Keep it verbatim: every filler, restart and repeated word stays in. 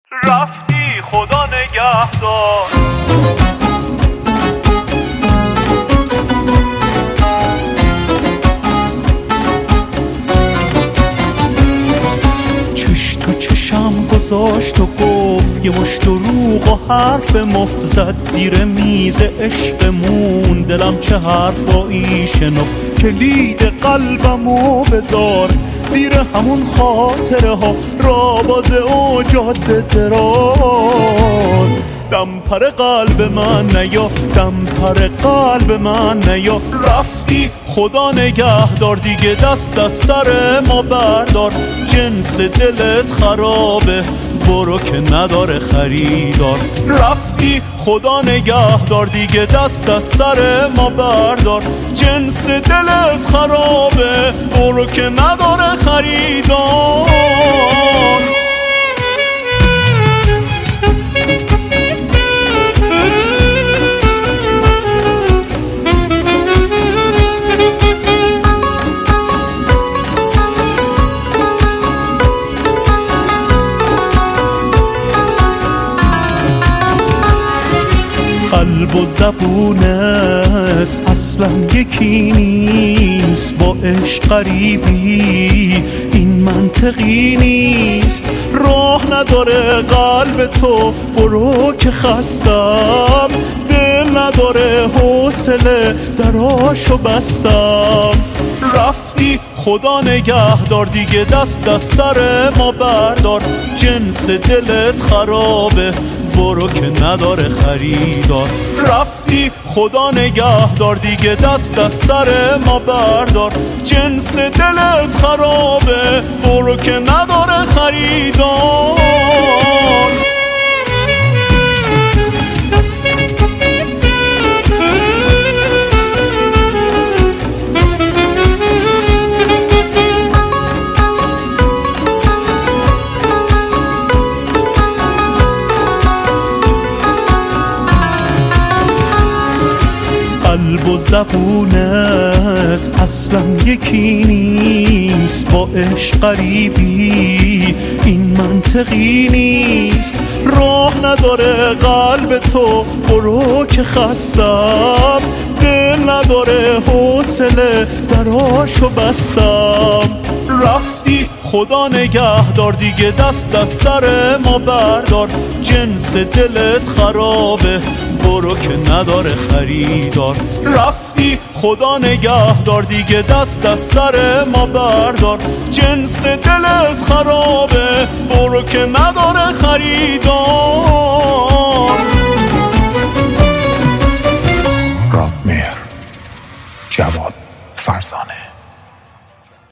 رفتی خدا نگهدار. چش تو چشم گذاشت و گفت یه مشت دروغ و حرف مفت زد زیر میز عشقمون. دلم چه حرفایی شنفت، کلید قلبمو بذار زیر همون خاطره ها، رابازه و جاده دراز. دمپر قلب من نیا، دمپر قلب من نیا. رفتی خدا نگهدار، دیگه دست از سر ما بردار. جنس دلت خرابه، برو که نداره خریدار. رفتی خدا نگهدار، دیگه دست از سر ما بردار. جنس دلت خرابه، برو که نداره خریدار. قلب و زبونت اصلا یکی نیست، با عشق غریبی این منطقی نیست. راه نداره قلب تو، برو که خستم. دل نداره حوصله، دراشو بستم. رفتی خدا نگهدار، دیگه دست از سر ما بردار. جنس دلت خرابه، برو که نداره خریدار. رفتی خدا نگهدار، دیگه دست از سر ما بردار. جنس دلت خرابه، برو که نداره خریدار. قلب و زبونت اصلا یکی نیست، با عشق غریبی این منطقی نیست. راه نداره قلب تو، برو که خستم. دل نداره حوصله، دراشو بستم. رفتی خدا نگهدار، دیگه دست از سر ما بردار. جنس دلت خرابه، برو که نداره خریدار. رفتی خدا نگهدار، دیگه دست از سر ما بردار. جنس دلت خرابه، برو که نداره خریدار. رادمهر، جواد فرزانه.